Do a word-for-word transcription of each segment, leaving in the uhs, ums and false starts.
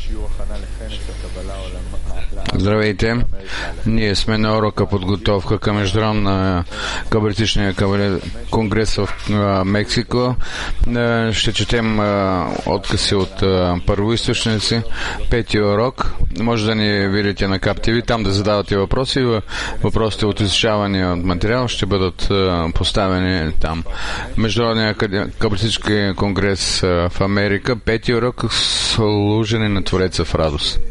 Здравейте! Ние сме на урока подготовка към Международния кабалистичния конгрес в Мексико. Ще четем откъси от първоизточници. Пети урок. Може да ни видите на Кап Ти Ви, там да задавате въпроси. Въпросите от изучавания от материал ще бъдат поставени там. Международния кабалистически конгрес в Америка. Пети урок. Служене на Твореца в радост.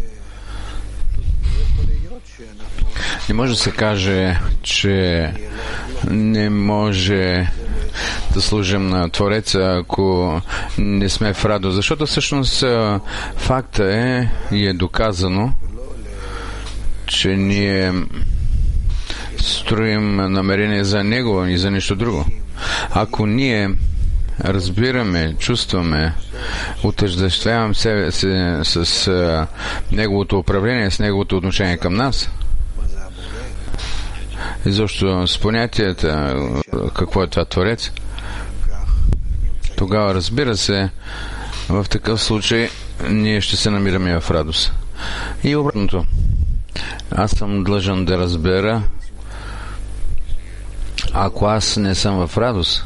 Не може да се каже, че не може да служим на Твореца, ако не сме в радост. Защото всъщност факта е и е доказано, че ние строим намерение за Него и за нищо друго. Ако ние разбираме, чувстваме, отъждествявам себе си с, с а, Неговото управление, с Неговото отношение към нас, изобщо с понятията какво е това Творец, тогава, разбира се, в такъв случай ние ще се намираме в радост. И обратното. Аз съм длъжен да разбера, ако аз не съм в радост,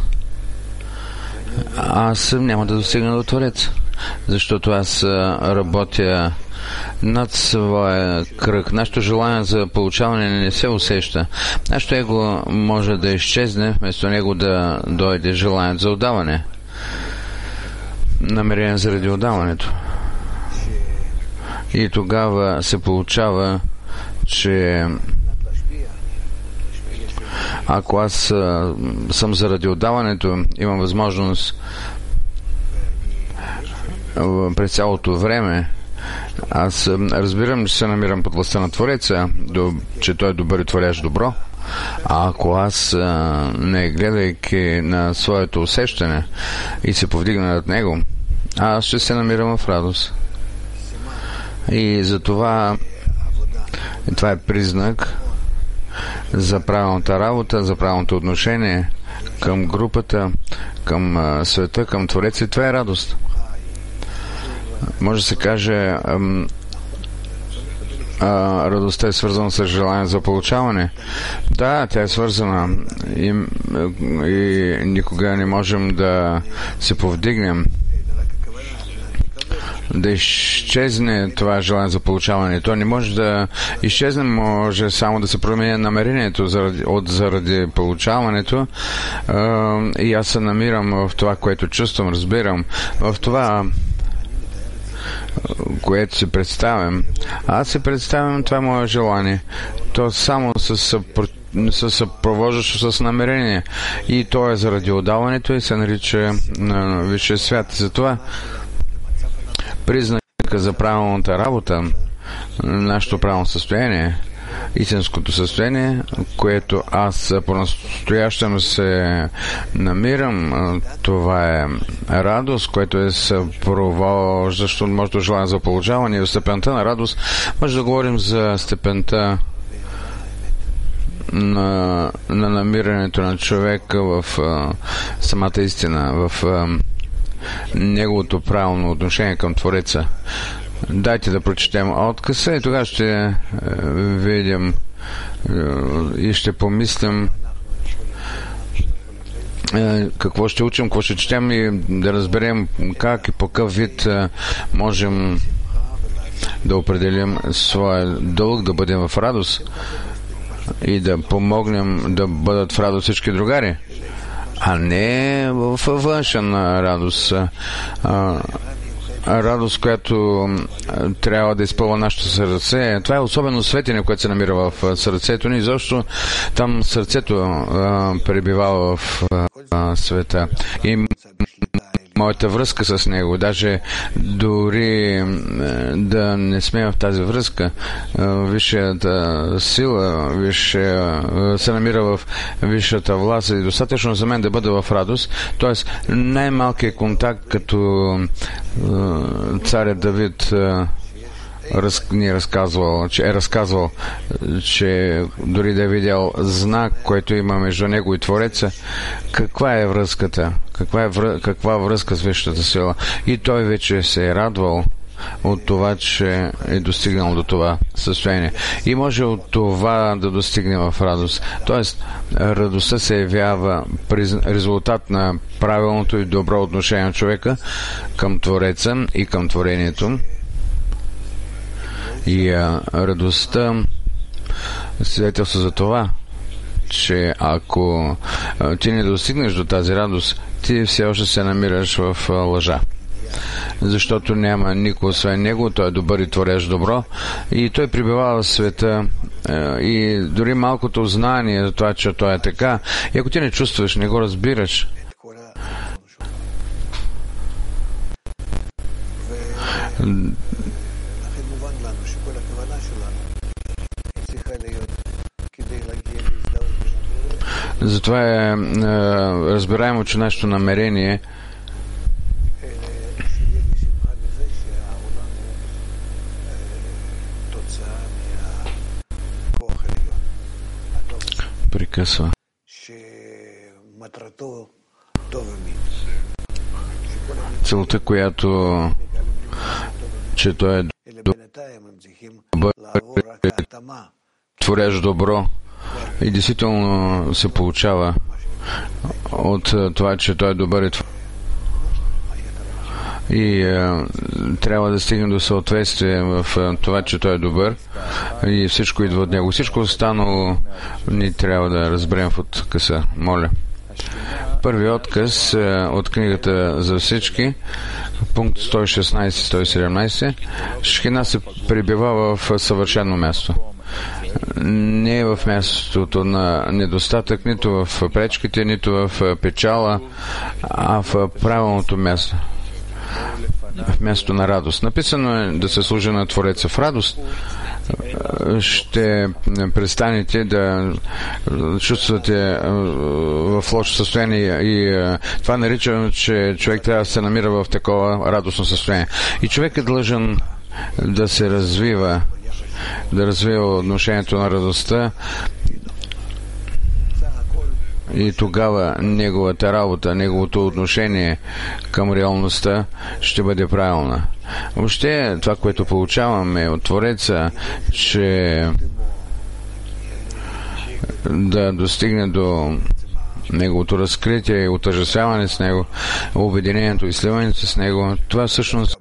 аз няма да достигна до Творец, защото аз работя над своя кръг. Нашето желание за получаване не се усеща. Нашето его може да изчезне, вместо него да дойде желание за отдаване. Намерение заради отдаването. И тогава се получава, че ако аз а, съм заради отдаването, имам възможност а, през цялото време, аз а, разбирам, че се намирам под властта на Твореца, до, че той е добър и творящ добро. А ако аз а, не гледайки на своето усещане и се повдигна над него, аз ще се намирам в радост. И затова това е признак за правилната работа, за правилното отношение към групата, към а, света, към Твореца. И това е радост. Може да се каже, ам, а, радостта е свързана с желание за получаване. Да, тя е свързана и, и никога не можем да се повдигнем, да изчезне това желание за получаване. То не може да изчезне, може само да се промени намерението заради, от заради получаването. И аз се намирам в това, което чувствам, разбирам, в това, което се представям. Аз се представям, това е мое желание. То само с се съпровождащо с намерение. И то е заради отдаването и се нарича на висшия свят. Затова признака за правилната работа, нашето правилно състояние, истинското състояние, което аз по-настоящем се намирам, това е радост, което е съпровождащо моето желание за получаване. И в степента на радост може да говорим за степента на, на намирането на човека в а, самата истина, в а, неговото правилно отношение към Твореца. Дайте да прочетем откъса и тогава ще е, видим е, и ще помислим е, какво ще учим, какво ще четем и да разберем как и по какъв вид е, можем да определим своя дълг, да бъдем в радост и да помогнем да бъдат в радост всички другари, а не в външен радост. А, радост, която трябва да изпълва нашето сърце. Това е особено светене, което се намира в сърцето ни, защото там сърцето а, пребивава в а, света. И моята връзка с него, даже дори да не сме в тази връзка, висшата сила, висшия, се намира в висшата власт и достатъчно за мен да бъда в радост. Тоест, най-малкият контакт, като царят Давид Раз, ни е разказвал, че е разказвал, че дори да е видял знак, който има между него и Твореца, каква е връзката? Каква е връ... каква връзка с висшата сила? И той вече се е радвал от това, че е достигнал до това състояние. И може от това да достигне в радост. Тоест, радостта се явява резултат на правилното и добро отношение на човека към Твореца и към творението. И а, радостта свидетелства за това, че ако а, ти не достигнеш до тази радост, ти все още се намираш в а, лъжа. Защото няма никой освен него, той е добър и твореш добро и той пребивава в света а, и дори малкото знание за това, че той е така, и ако ти не чувстваш, не го разбираш, затова е, е разбираемо, че нашето намерение прекъсва. Целта, която че той е добър, твореш добро и действително се получава от това, че той е добър и е, трябва да стигне до съответствие в е, това, че той е добър и всичко идва от него. Всичко останало ни трябва да разберем в откъса. Моля. Първи отказ е, от книгата за всички, пункт сто и шестнайсет - сто и седемнайсет. Шхина се прибива в съвършено място. Не е в мястото на недостатък, нито в пречките, нито в печала, а в правилното място. В място на радост. Написано е да се служи на Твореца в радост. Ще престанете да чувствате в лошо състояние и това нарича, че човек трябва да се намира в такова радостно състояние. И човек е длъжен да се развива, да развива отношението на радостта и тогава неговата работа, неговото отношение към реалността ще бъде правилна. Въобще това, което получаваме от Твореца, че да достигне до неговото разкритие и отъждествяване с него, обединението и сливането с него, това всъщност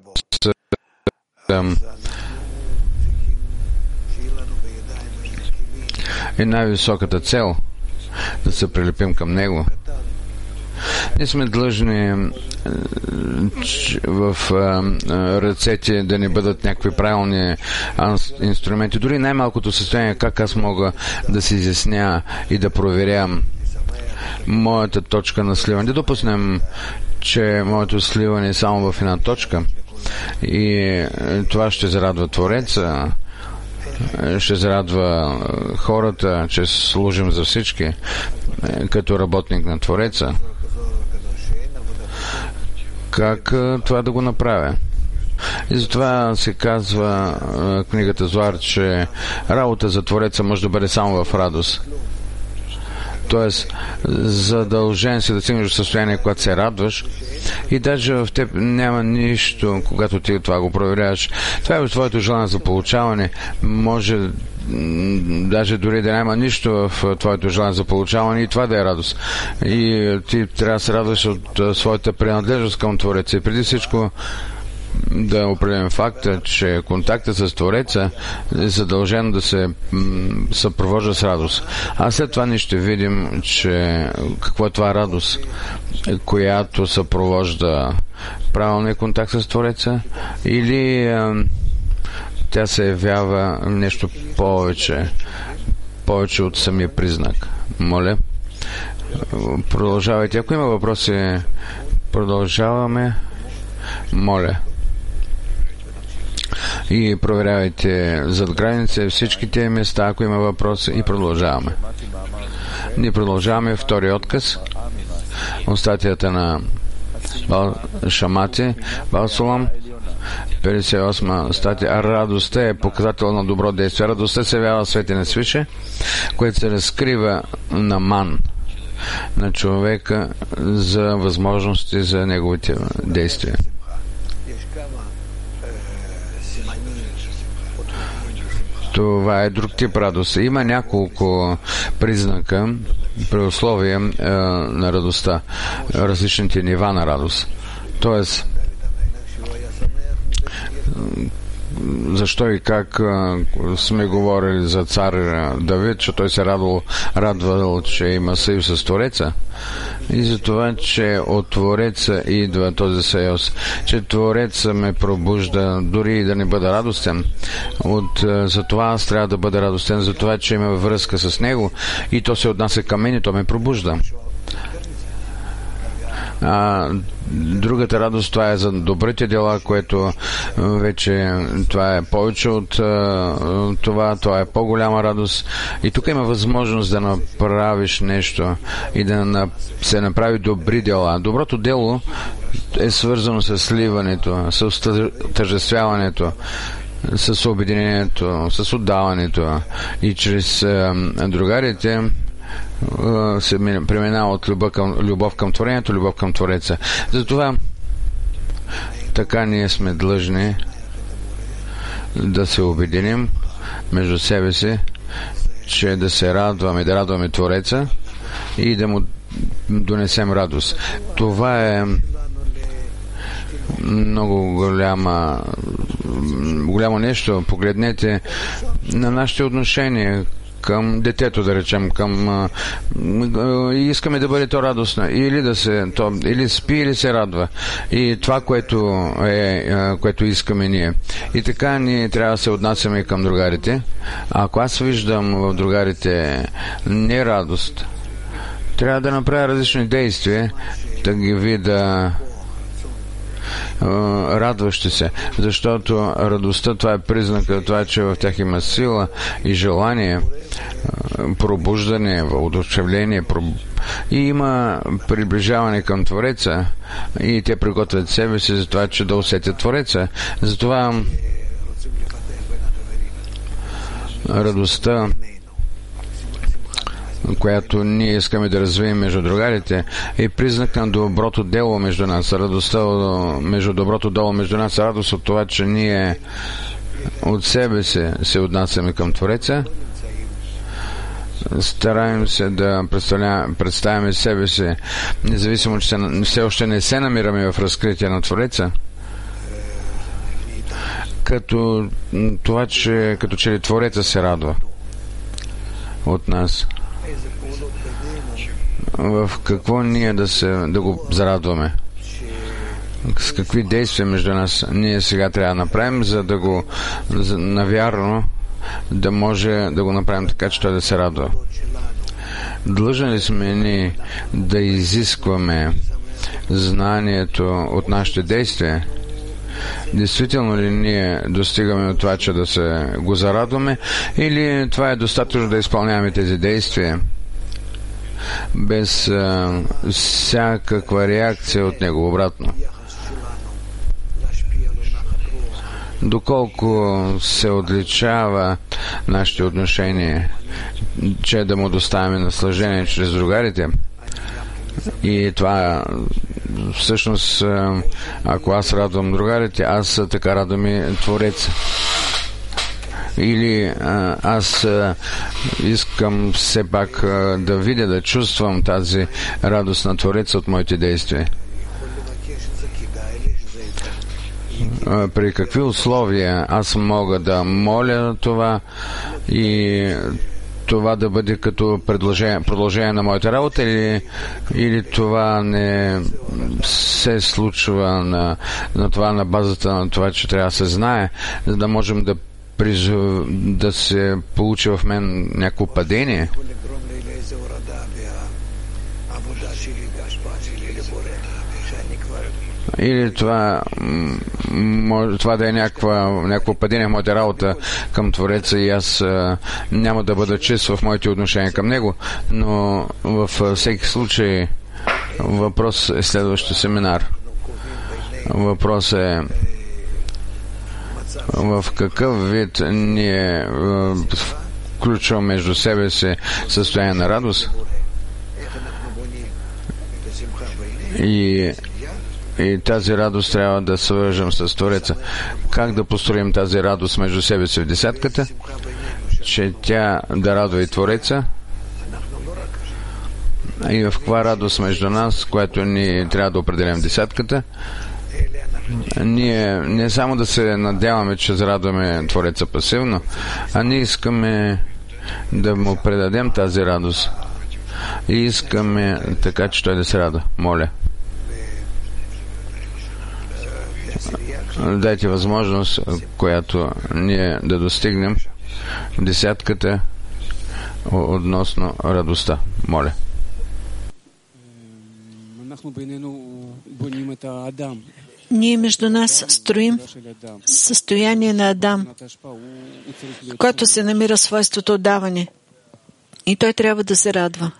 е най-високата цел, да се прилепим към него. Ние сме длъжни в ръцете да не бъдат някакви правилни инструменти. Дори най-малкото състояние, как аз мога да се изясня и да проверям моята точка на сливане. Да допуснем, че моето сливане е само в една точка и това ще зарадва Твореца, ще зарадва хората, че служим за всички като работник на Твореца. Как това да го направя? И затова се казва книгата Зоар, че работа за Твореца може да бъде само в радост. Тоест, задължен си да стигнеш до състояние, когато се радваш и даже в теб няма нищо, когато ти това го проверяваш. Това е твоето желание за получаване. Може даже дори да няма нищо в твоето желание за получаване и това да е радост. И ти трябва да се радваш от своята принадлежност към Твореца. И преди всичко да определим факта, че контактът с Твореца е задължен да се съпровожда с радост. А след това ние ще видим, че какво е това радост, която съпровожда правилния контакт с Твореца, или а, тя се явява нещо повече, повече от самия признак. Моля, продължавайте. Ако има въпроси, продължаваме. Моля. И проверявайте зад граница всичките места, ако има въпроси, и продължаваме. Ние продължаваме втори отказ от статията на Бал Шамати, Бал Сулам, петдесет и осма статия. Радостта е показател на добро действие. Радостта се явява свете на свише, което се разкрива на ман на човека за възможности за неговите действия. Това е друг тип радост. Има няколко признака при условия е, на радостта, различните нива на радост. Тоест, защо и как а, сме говорили за цар Давид, че той се радвал, радвал, че има съюз с Твореца, и за това, че от Твореца идва този съюз, че Твореца ме пробужда, дори и да не бъда радостен. От, за това аз трябва да бъда радостен, за това, че има връзка с него и то се отнася към мен и то ме пробужда. А другата радост, това е за добрите дела, което вече това е повече от това, това е по-голяма радост. И тук има възможност да направиш нещо и да се направи добри дела. Доброто дело е свързано с сливането, с тъжествяването, с обединението, с отдаването и чрез другарите се преминава от любов към, любов към творението, любов към Твореца. Затова така ние сме длъжни да се обединим между себе си, че да се радваме, да радваме Твореца и да му донесем радост. Това е много голяма голямо нещо. Погледнете на нашите отношения към детето, да речем, към и искаме да бъде то радостно, или да се то, или спи, или се радва. И това, което е, което искаме ние. И така ние трябва да се отнасяме към другарите. А ако аз виждам в другарите не радост, трябва да направя различни действия, да ги видя радващи се, защото радостта, това е признак, това, че в тях има сила и желание, пробуждане, удовлетворение и има приближаване към Твореца и те приготвят себе си за това, че да усетят Твореца. Затова радостта, която ние искаме да развием между другарите, е признак на доброто дело между нас. Радостта между доброто дело между нас, радост от това, че ние от себе си се отнасяме към Твореца. Стараем се да представяме себе си, независимо, че все още не се намираме в разкритие на Твореца, като това, че като че ли Твореца се радва от нас. В какво ние да, се, да го зарадваме? С какви действия между нас ние сега трябва да направим, за да го за, навярно да може да го направим така, че той да се радва. Длъжни ли сме ни да изискваме знанието от нашите действия? Действително ли ние достигаме от това, че да се го зарадваме, или това е достатъчно да изпълняваме тези действия без а, всякаква реакция от него обратно? Доколко се отличава нашите отношения, че да му доставяме наслаждение чрез другарите. И това всъщност, ако аз радвам другарите, аз така радвам и Твореца. Или аз искам все пак да видя, да чувствам тази радост на Твореца от моите действия. При какви условия аз мога да моля това и това да бъде като продължение на моята работа, или, или това не се случва на, на това, на базата на това, че трябва да се знае, за да можем да, призв... да се получи в мен някакво падение. Или това, може, това да е някаква, някакво падение в моята работа към Твореца и аз а, няма да бъда чист в моите отношения към него, но във всеки случай въпрос е следващия семинар. Въпрос е в какъв вид ние включваме между себе си състояние на радост и И тази радост трябва да свържем с Твореца. Как да построим тази радост между себе си в десятката? Че тя да радва и Твореца. И в каква радост между нас, която ни трябва да определим десятката. Ние не само да се надяваме, че зарадваме Твореца пасивно, а ние искаме да му предадем тази радост. И искаме така, че той да се рада. Моля. Дайте възможност, която ние да достигнем десятката относно радостта. Моля. Ние между нас строим състояние на Адам, който се намира в свойството отдаване. И той трябва да се радва.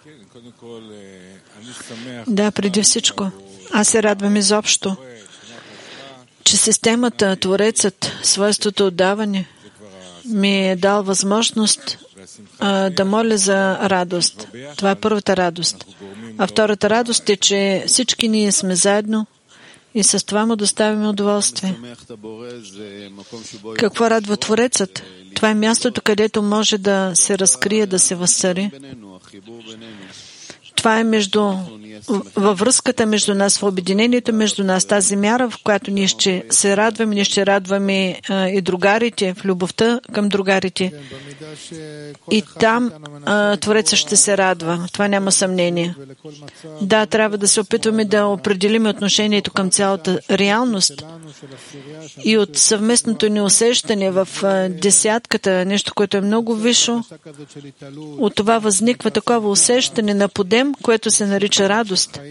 Да, преди всичко. Аз се радвам изобщо, че системата, Творецът, свойството отдаване, ми е дал възможност а, да моля за радост. Това е първата радост. А втората радост е, че всички ние сме заедно и с това му доставяме удоволствие. Какво радва Творецът? Това е мястото, където може да се разкрие, да се възцари. Това е между, във връзката между нас, в обединението между нас, тази мяра, в която ние ще се радваме, ние ще радваме а, и другарите, в любовта към другарите. И там а, Творецът ще се радва. Това няма съмнение. Да, трябва да се опитваме да определим отношението към цялата реалност и от съвместното ни усещане в а, десятката, нещо, което е много висше, от това възниква такова усещане на подем, което се нарича радост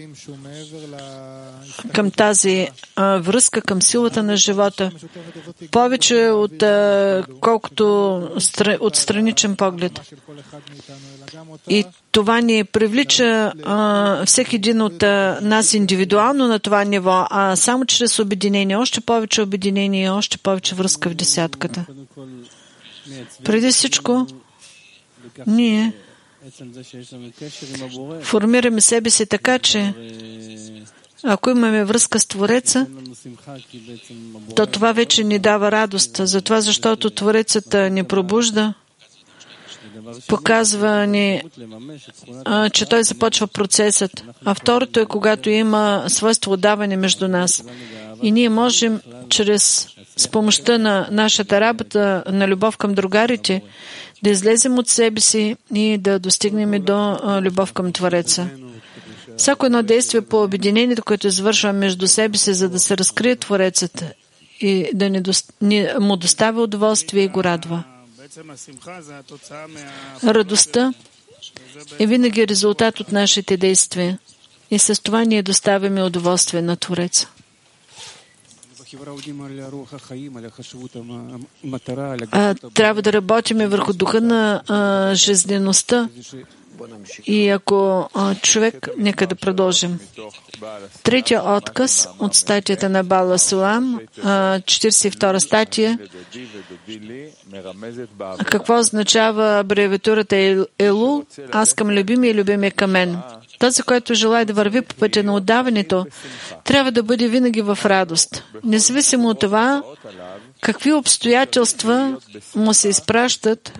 към тази а, връзка, към силата на живота. Повече от а, колкото стра, от страничен поглед. И това ни привлича а, всеки един от а, нас индивидуално на това ниво, а само чрез обединение, още повече обединение, още повече връзка в десятката. Преди всичко, ние формираме себе си така, че ако имаме връзка с Твореца, то това вече ни дава радост. Затова, защото Творецът ни пробужда, показва ни, а, че той започва процесът. А второто е, когато има свойство отдаване между нас. И ние можем, чрез с помощта на нашата работа, на любов към другарите, да излезем от себе си и да достигнем до любов към Твореца. Всяко едно действие по обединението, което извършва между себе си, за да се разкрие Творецът и да ни до... ни... му доставя удоволствие и го радва. Радостта е винаги резултат от нашите действия и с това ние доставяме удоволствие на Твореца. А, трябва да работим върху духа на а, жизнеността. И ако а, човек, нека да продължим. Третия отказ от статията на Бала Сулам, четиридесет и втора статия. Какво означава абревиатурата Елул? Аз към любими и любими към мен. Този, който желая да върви по пътя на отдаването, трябва да бъде винаги в радост. Независимо от това, какви обстоятелства му се изпращат,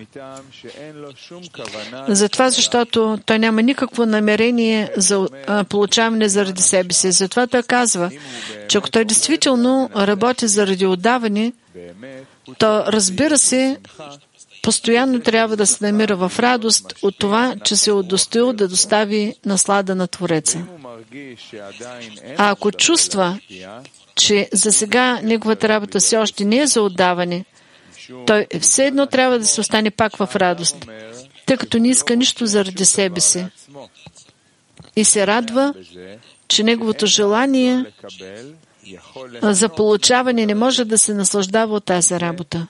затова, защото той няма никакво намерение за получаване заради себе си. Затова той казва, че ако той действително работи заради отдаване, то, разбира се, постоянно трябва да се намира в радост от това, че се е удостоил да достави наслада на Твореца. А ако чувства, че за сега неговата работа все още не е за отдаване, той все едно трябва да се остане пак в радост, тъй като не иска нищо заради себе си. И се радва, че неговото желание за получаване не може да се наслаждава от тази работа.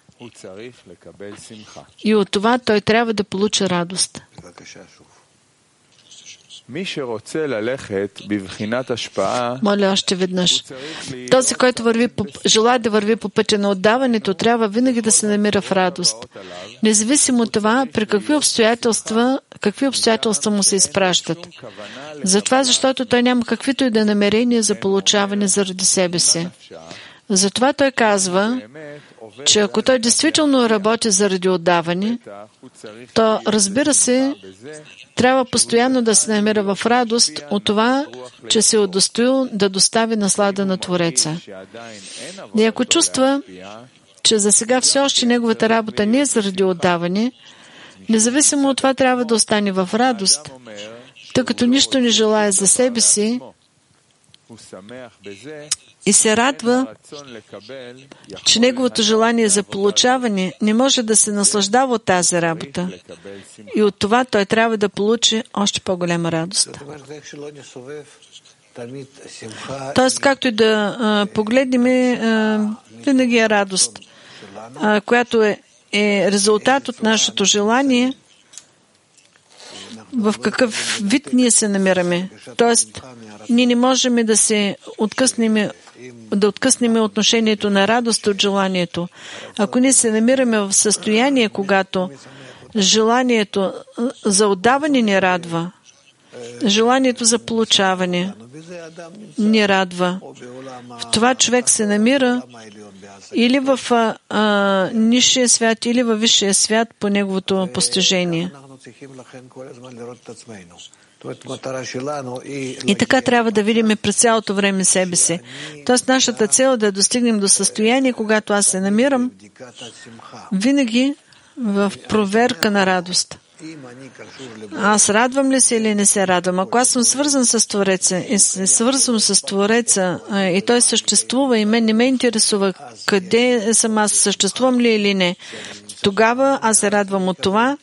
И от това той трябва да получи радост. Моля още веднъж. Този, който върви по, желая да върви по пътя на отдаването, трябва винаги да се намира в радост. Независимо от това, при какви обстоятелства, какви обстоятелства му се изпращат. Затова, защото той няма каквито и да намерения за получаване заради себе си. Затова той казва, че ако той действително работи заради отдаване, то, разбира се, трябва постоянно да се намира в радост от това, че се е удостоил да достави наслада на Твореца. И ако чувства, че за сега все още неговата работа не е заради отдаване, независимо от това трябва да остане в радост, тъй като нищо не желая за себе си и се радва, че неговото желание за получаване не може да се наслаждава от тази работа. И от това той трябва да получи още по-голяма радост. Тоест, както и да а, погледнем, а, винаги е радост, а, която е, е резултат от нашето желание, в какъв вид ние се намираме. Тоест, ние не можем да се откъснем, да откъснем отношението на радост от желанието. Ако ние се намираме в състояние, когато желанието за отдаване ни радва, желанието за получаване ни радва, в това човек се намира или в а, а, нисшия свят, или във висшия свят по неговото постижение. И така трябва да видим през цялото време себе си. Тоест нашата цел е да достигнем до състояние, когато аз се намирам винаги в проверка на радост. Аз радвам ли се или не се радвам? Ако аз съм свързан с Твореца и се свързвам с Твореца и той съществува и мен не ме интересува къде съм аз, съществувам ли или не, тогава аз се радвам от това,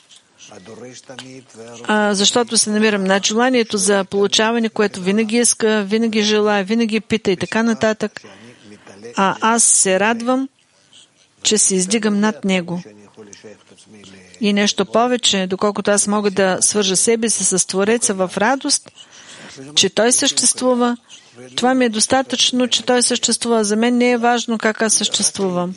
а, защото се намирам над желанието за получаване, което винаги иска, винаги желая, винаги пита и така нататък. А аз се радвам, че се издигам над него. И нещо повече, доколкото аз мога да свържа себе си с Твореца в радост, че той съществува, това ми е достатъчно, че той съществува. За мен не е важно как аз съществувам.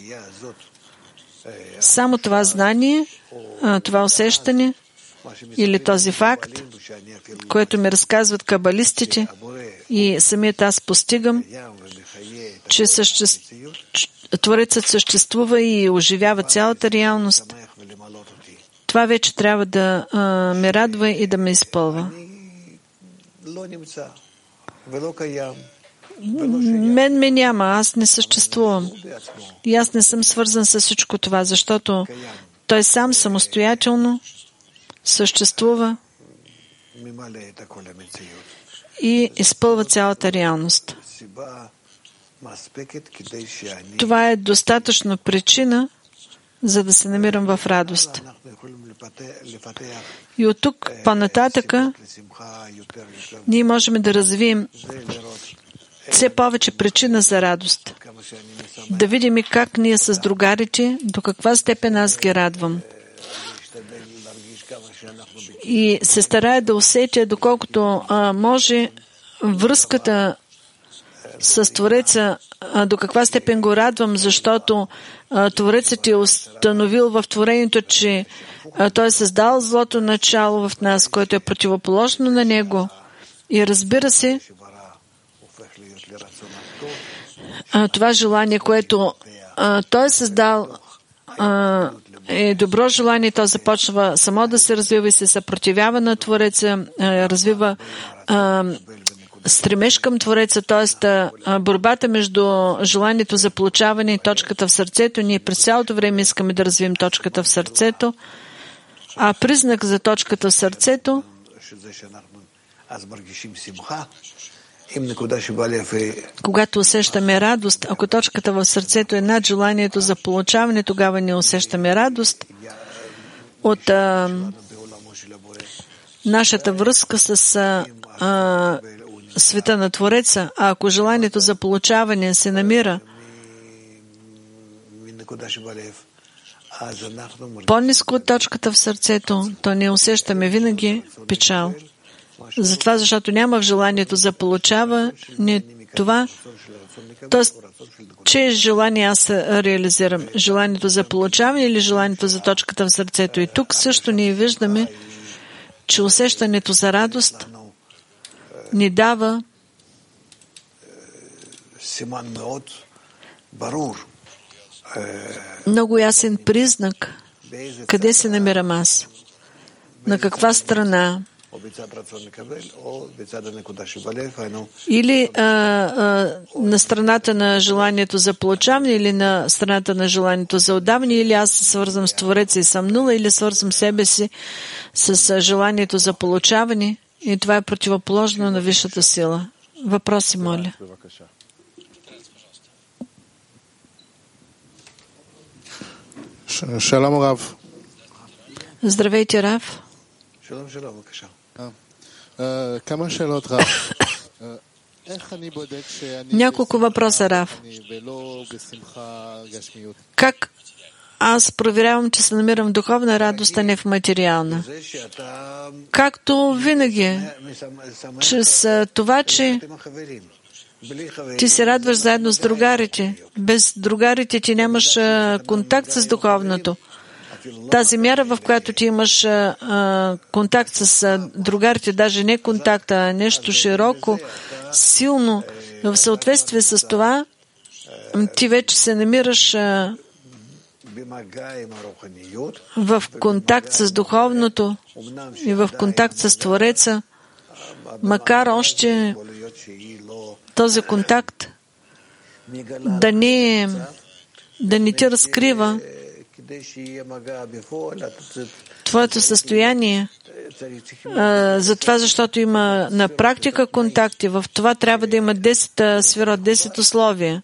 Само това знание, това усещане или този факт, което ми разказват кабалистите и самият аз постигам, че съществ... Творецът съществува и оживява цялата реалност. Това вече трябва да а, ме радва и да ме изпълва. Мен ме няма, аз не съществувам. И аз не съм свързан с всичко това, защото той сам самостоятелно съществува и изпълва цялата реалност. Това е достатъчно причина, за да се намирам в радост. И от тук по-нататъка ние можем да развием все повече причина за радост. Да видим и как ние с другарите, до каква степен аз ги радвам. И се старая да усетя, доколкото а, може връзката с Твореца, а, до каква степен го радвам, защото а, Творецът е установил в творението, че а, той е създал злото начало в нас, което е противоположно на него. И разбира се, а, това желание, което а, той е създал, а, е добро желание, то започва само да се развива и се съпротивява на Твореца, а, развива а, стремеж към Твореца, т.е. борбата между желанието за получаване и точката в сърцето. Ние през цялото време искаме да развием точката в сърцето, а признак за точката в сърцето когато усещаме радост, ако точката в сърцето е над желанието за получаване, тогава не усещаме радост от а, нашата връзка с а, света на Твореца, а ако желанието за получаване се намира по-ниско от точката в сърцето, то не усещаме винаги печал. Затова, защото няма в желанието за получаване това, т.е. че желание аз реализирам. Желанието за получаване или желанието за точката в сърцето. И тук също ние виждаме че усещането за радост ни дава много ясен признак къде се намирам аз, на каква страна. Или а, а, на страната на желанието за получаване, или на страната на желанието за отдаване, или аз се свързвам с Твореца и съм нула, или свързвам себе си с желанието за получаване. И това е противоположно на висшата сила. Въпроси, моля. Шалом, Рав. Здравейте, Рав. שלום, שלום, בבקשה. כמה שאלות, רב. איך אני бодек, שאני Няколко въпроса, Рав. ולא בשמחה גשמיות? Как аз проверявам, че се намирам в духовна радост, а не в материална? Както винаги, чрез това, че ти се радваш заедно с другарите. Без другарите ти нямаш контакт с духовното. Тази мяра, в която ти имаш а, контакт с а, другарите, даже не контакт, а нещо широко, силно, в съответствие с това, ти вече се намираш а, в контакт с духовното и в контакт с Твореца, макар още този контакт да не, да не ти разкрива твоето състояние, а, за това, защото има на практика контакти. В това трябва да има десет сферот, десет условия.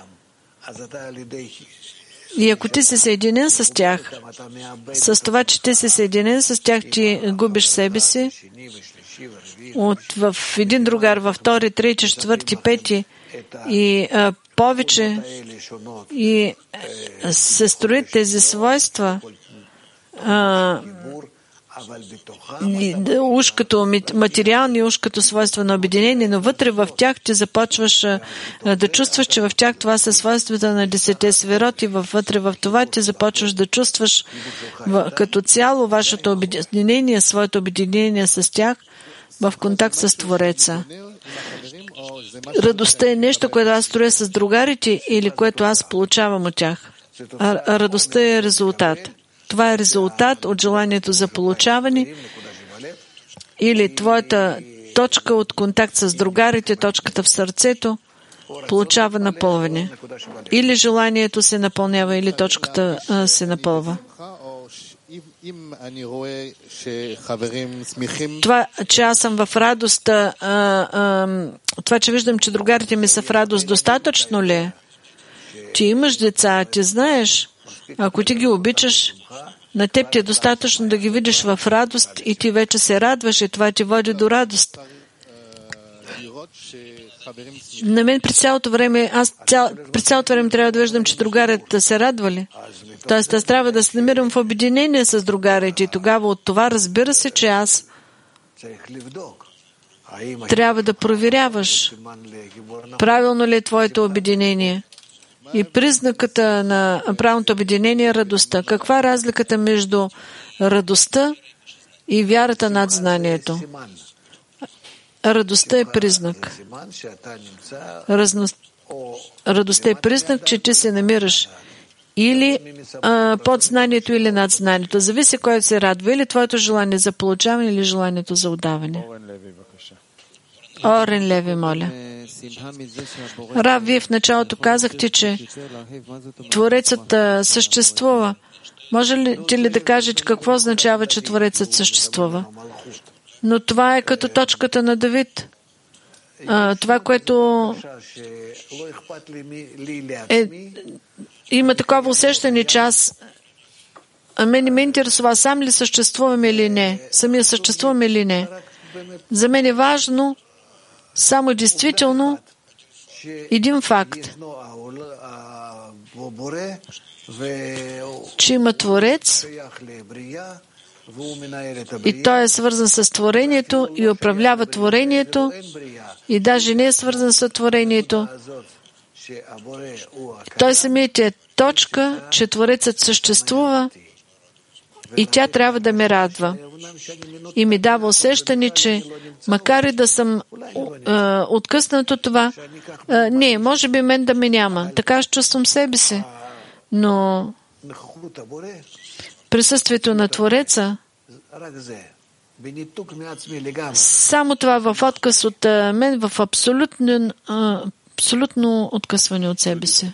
И ако ти се съединен с тях, с това, че ти се съединен с тях, ти губиш себе си. От, в един другар, във втори, трети, четвърти, пети и а, повече и се строят тези свойства, а, уж като материални, уж като свойства на обединение, но вътре в тях ти започваш а, да чувстваш, че в тях това са свойствата на десете сферот и вътре в това ти започваш да чувстваш в, като цяло вашето обединение, своето обединение с тях в контакт с Твореца. Радостта е нещо, което аз строя с другарите или което аз получавам от тях. А радостта е резултат. Това е резултат от желанието за получаване или твоята точка от контакт с другарите, точката в сърцето, получава напълване. Или желанието се напълнява, или точката а, се напълва. Това, че аз съм в радост, а, а, това, че виждам, че другарите ми са в радост, достатъчно ли е? Ти имаш деца, ти знаеш, ако ти ги обичаш, на теб ти е достатъчно да ги видиш в радост и ти вече се радваш и това ти води до радост. На мен през цялото време, аз цял, през цялото време трябва да виждам, че другарите се радвали. Тоест, аз трябва да се намирам в обединение с другарите и тогава от това разбира се, че аз трябва да проверяваш правилно ли е твоето обединение. И признаката на правилното обединение е радостта. Каква е разликата между радостта и вярата над знанието? Радостта е признак. Разно... Радостта е признак, че ти се намираш или а, под знанието, или над знанието. Зависи кой се радва. Или твоето желание за получаване, или желанието за отдаване. Орен Леви, моля. Рав, вие в началото казахте, че Творецът съществува. Може ли ти ли да кажете какво означава, че Творецът съществува? Но това е като точката на Давид. А, това, което е, има такова усещане, че аз а мен не ме интересува сам ли съществувам или не, самия съществувам или не. За мен е важно само действително един факт, че има Творец и той е свързан с творението и управлява творението и даже не е свързан с творението. Той самият е точка, че Творецът съществува И тя трябва да ме радва. И ми дава усещане, че макар и да съм а, откъснат от това, а, не, може би мен да ме няма. Така аз чувствам себе си. Но присъствието на Твореца, само това в отказ от мен, в абсолютно, абсолютно откъсване от себе си.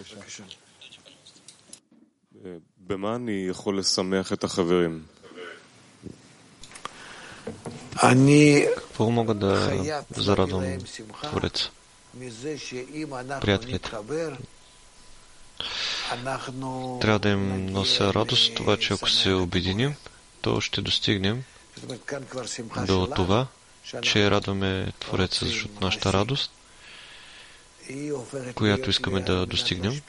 Какво мога да зарадвам Твореца? Приятелите. Трябва да им нося радост, това, че ако се обединим, то ще достигнем до това, че радваме Твореца, защото нашата радост, която искаме да достигнем,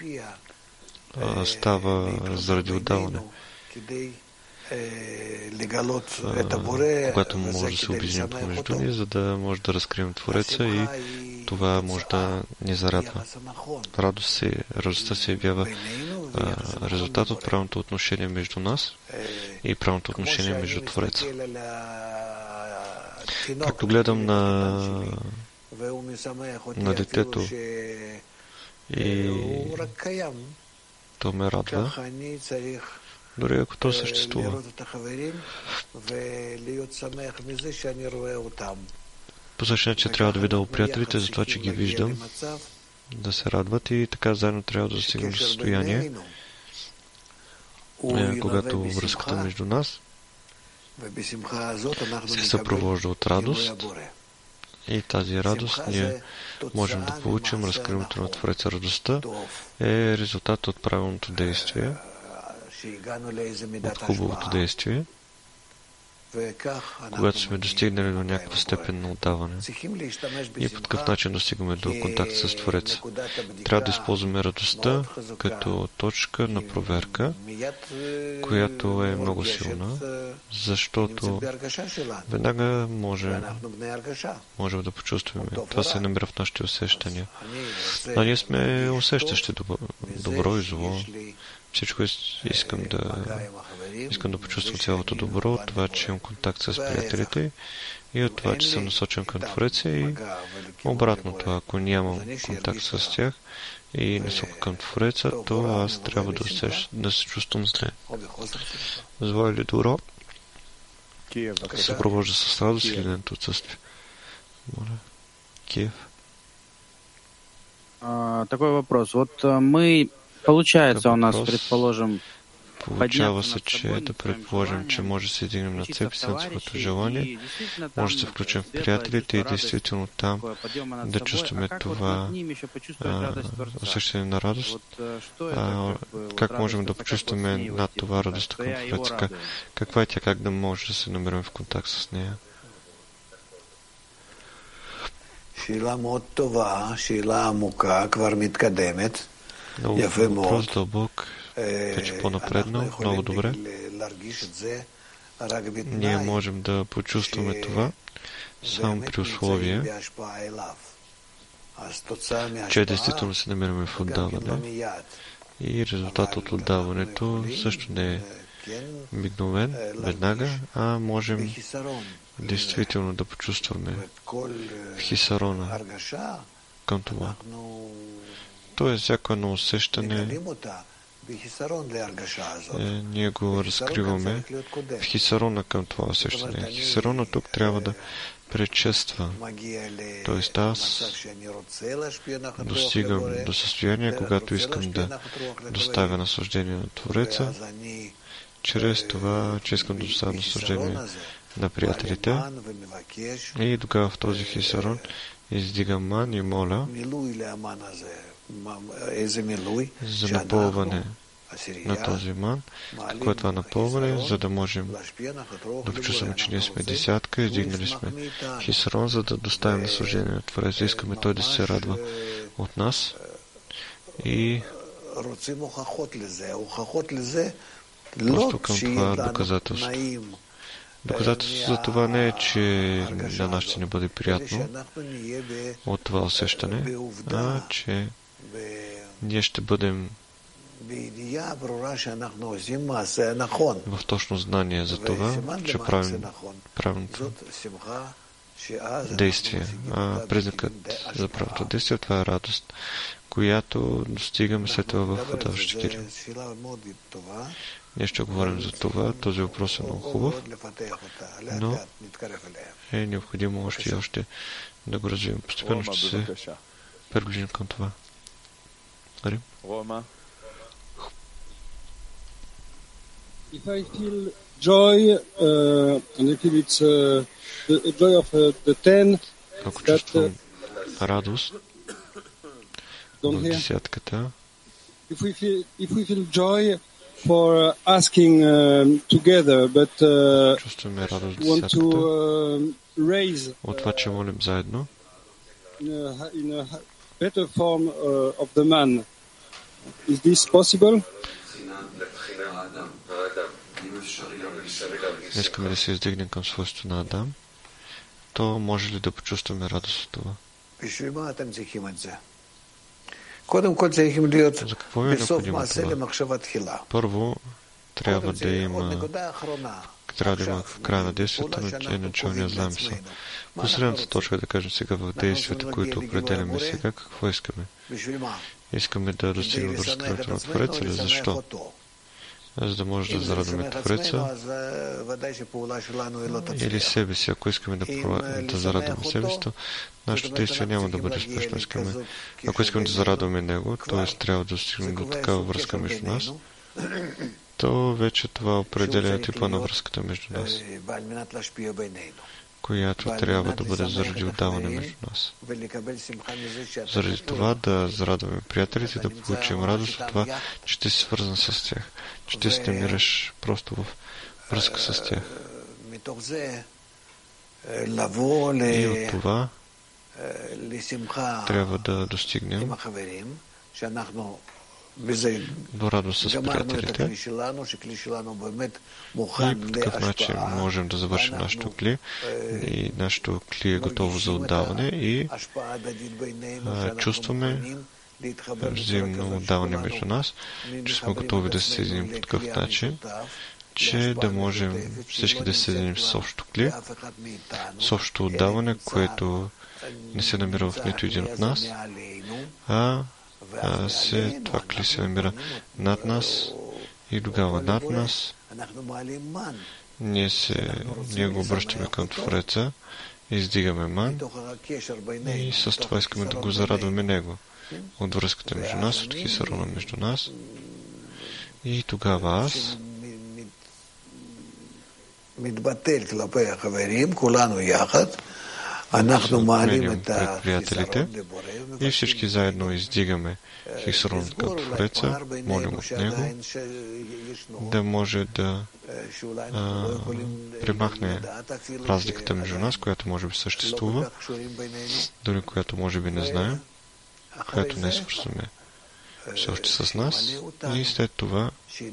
става заради отдаване. Когато може да се обединим помежду ни, за да може да разкрием Твореца и това може да ни зарадва. Радост се, радостта се явява а, резултат от правилното отношение между нас и правилното отношение между Твореца. Както гледам на, на детето и то ме радва, дори ако то съществува. По същия начин трябва да видя приятелите за това, че ги виждам, да се радват и така заедно трябва да достигнем до състояние, когато връзката между нас се съпровожда от радост и тази радост ние можем да получим разкриването на Твореца. Радостта е резултат от правилното действие, от хубавото действие, когато сме достигнали до някаква степен на отдаване. И по такъв начин достигаме до контакт с Твореца. Трябва да използваме радостта като точка на проверка, която е много силна, защото веднага може, можем да почувстваме. Това се намира в нашите усещания. А ние сме усещащи добро и зло. Всичко искам да искам да почувствам цялото добро от това, че имам контакт с приятелите и от това, че съм насочен към Твореца и обратното, ако нямам контакт с тях и насока към Твореца, то аз трябва да, усещ, да се чувствам зле. Зло или добро се съпровожда с радост или нето отсъствие. Моля. Киев. А, такой вопрос. Вот мы Получается у нас, предположим, Получава се, че да предположим, че може да се единим на цепи на своето желание, може да се включим в приятелите и действително там да чувстваме това а, усещане на радост. А, как можем да почувстваме над това радостта към Твореца? Каква е тя, как да може да се намерим в контакт с нея? שאלה מאוד טובה, שאלה עמוקה, כבר מתקדמת. Много въпрос дълбок, вече по-напреднал, много добре. Ние можем да почувстваме това само при условие, че действително се намираме в отдаване и резултат от отдаването също не е мигновен, веднага, а можем действително да почувстваме в хисарона към това. Тоест, всяко едно усещане, е, ние го разкриваме в хисарона към това усещане. Хисарона тук трябва да предшества. Тоест, аз достигам до състояние, когато искам да доставя наслаждение на Твореца, чрез това, че искам да доставя наслаждение на приятелите. И тогава в този хисарон издигам ман и моля за напълване на този ман. Какво е това напълване? За да можем да почувстваме, че ние сме десятка, издигнали сме хисарон, за да доставим наслаждение на Твореца. Искаме той да се радва от нас и просто към това доказателство. Доказателство за това не е, че на нас ще не бъде приятно от това усещане, а че ние ще бъдем в точно знание за това, че правим правилното действие. А признакът за правилното действие, това е радост, която достигаме след това в Хадаш Кири. Ние ще говорим за това. Този въпрос е много хубав, но е необходимо още и още да го развием. Постепенно ще се приближим към това. Рим? If I feel joy, uh, and I feel it's uh, the joy of uh, the ten, ако чувствам радост в десятката, if we feel, if we feel joy for asking uh, together, but uh, чувстваме радост в want to десятката, uh, raise от това, че молим заедно, in a, in a better form uh, of the man. Is this possible? искаме да се издигнем към свойството на Адам, то може ли да почувстваме радост от това? За какво е необходимо това? Първо, трябва да има трябва да има в края на действието на началния замисъл. Последната точка е да кажем сега в действията, които определяме сега, какво искаме. Искаме да достигнем до разкриването на Твореца, или защо? За да може да зарадваме Твореца или себе си. Ако искаме да, да зарадваме себе си, то нашето действие няма да бъде успешно. Искаме, ако искаме да зарадваме Него, т.е. трябва да достигнем до такава връзка между нас, то вече това определя типа на връзката между нас, която трябва да бъде заради отдаване между нас. Заради това да зарадваме приятелите, да получим радост от това, че ти си свързан с тях, че ти се намираш просто в връзка с тях. И от това трябва да достигнем до радост с приятелите и по такъв начин можем да завършим нашето кли и нашето кли е готово за отдаване и а, чувстваме взаимно отдаване между нас, че сме готови да се съединим по такъв начин, че да можем всички да се съединим с общото кли, с общото отдаване, което не се намира в нито един от нас, а а се, това кли се намира над нас и тогава над нас ние, се, ние го обръщаме към Твореца, издигаме ман и с това искаме да го зарадваме Него от връзката между нас, от хисарона между нас и тогава аз променям пред приятелите и всички заедно издигаме хисарон към Твореца, молим от Него да може да а, премахне разликата между нас, която може би съществува, дори която може би не знаем, която не свързваме все още с нас и след това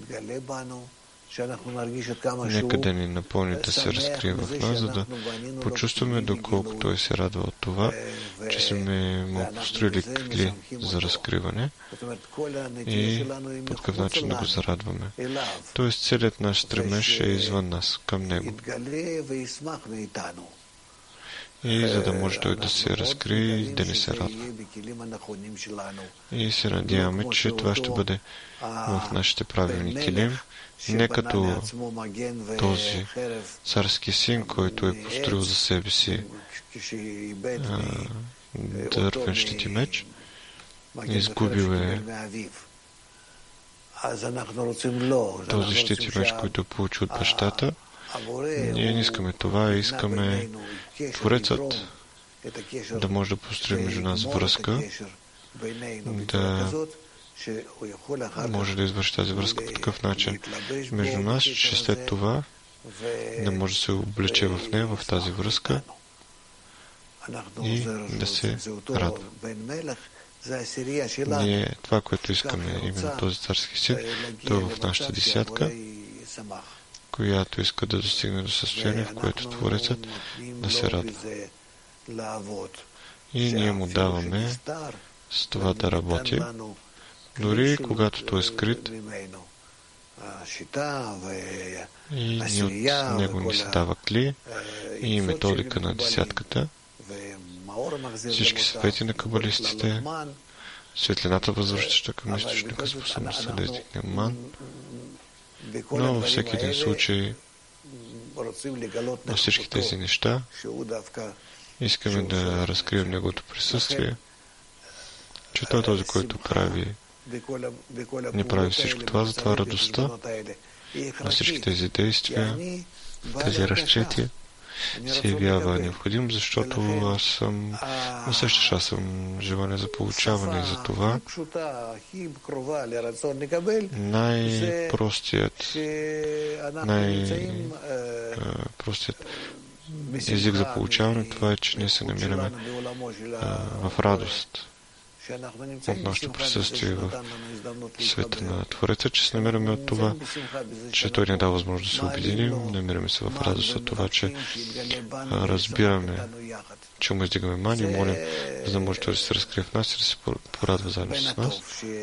нека да ни напълни да се разкрие в нас, за да почувстваме доколко Той се радва от това, че сме му построили кли за разкриване и по такъв начин да го зарадваме. Тоест целият наш стремеж е извън нас, към Него. И за да може Той да се разкрие и да ни се радва. И се надяваме, че това ще бъде в нашите правилни килим, не като този царски син, който е построил за себе си дървен щит и меч, изгубил е този щит и меч, който е получил от бащата. Ние не искаме това, искаме Творецът да може да построи между нас връзка, да може да извърши тази връзка по такъв начин между нас, че след това да може да се облече в нея, в тази връзка и да се радва. Ние, това, което искаме, именно този царски син, той е в нашата десятка, която иска да достигне до състояние, в което Творецът да се радва. И ние му даваме с това да работи, Дори когато той е скрит и ни от него ни се дава кли и методика на десятката, всички съвети на кабалистите, светлината, възвръщаща към източника, способността да издигне ман, но във всеки един случай на всички тези неща искаме да разкрием неговото присъствие, че той е този, който прави, не прави всичко това, затова радостта на всички тези действия, тези разчети се явява необходим, защото аз съм усещаш, аз съм желание за получаване и за това най-простият най-простият език за получаване, това е, че ние се намираме в радост от нашето присъствие в света на Твореца, че се намираме от това, че Той ни дава възможност да се обединим, намираме се в радост от това, че разбираме, че му издигаме мани и молим, за да може Той да се разкрие в нас и да се порадва заедно с нас.